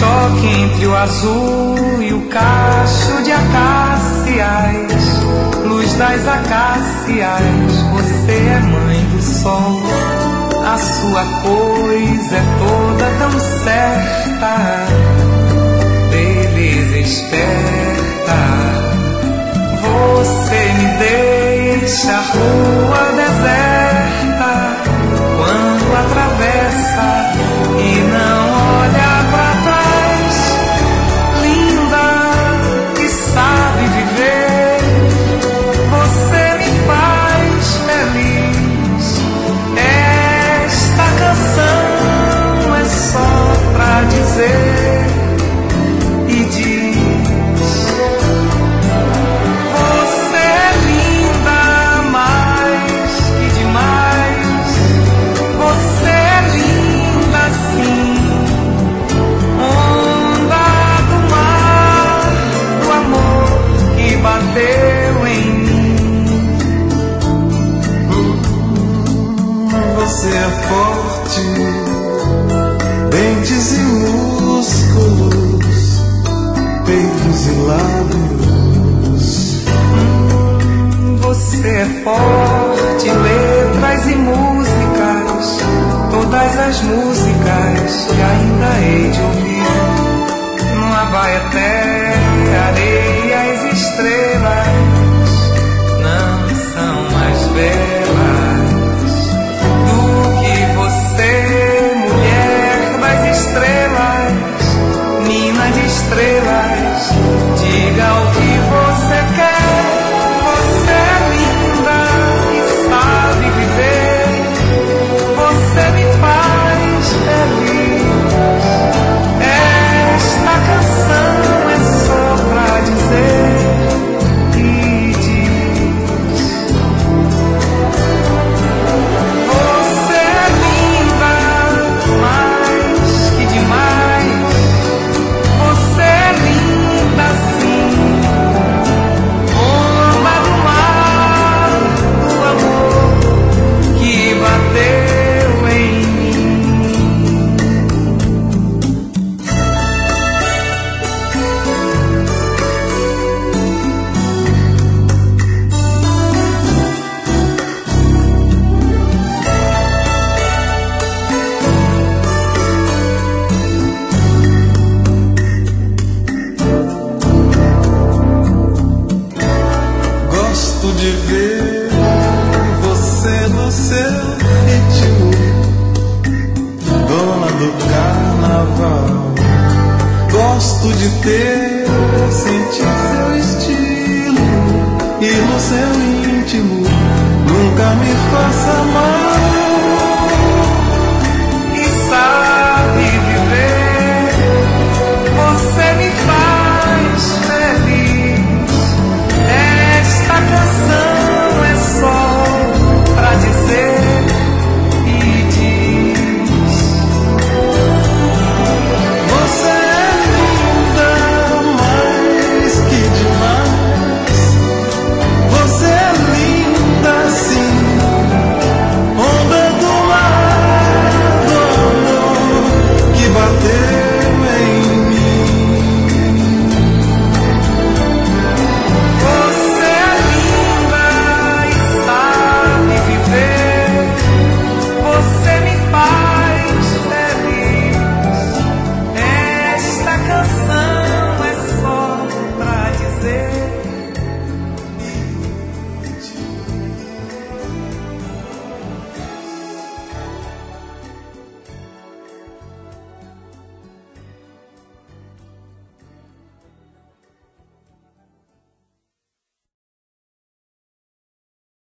choque entre o azul e o cacho de acácias, luz das acácias, você é mãe do sol. A sua coisa é toda tão certa, beleza esperta. Você me deixa a rua deserta quando atravessa e não olha pra trás. Linda e sabe viver, você me faz feliz. Esta canção é só pra dizer e diz: você é linda mais que demais. Você é linda sim, onda do mar, do amor que bateu em mim. Você é forte, dentes e músculos, peitos e lábios. Você é forte, letras e músicas, todas as músicas que ainda hei de ouvir. No Abaeté, areias e estrelas não são mais belas do que você, mulher das estrelas, mina de estrelas. Diga o que você quer. Você é linda e sabe viver, você me faz feliz. Esta canção é só pra dizer e diz: você é linda mais que demais. Você é linda sim, onda do mar, do amor que bateu em mim. Gosto de ver você no seu ritmo, dona do carnaval. Gosto de ter, sentir seu estilo e no seu íntimo nunca me faça mal.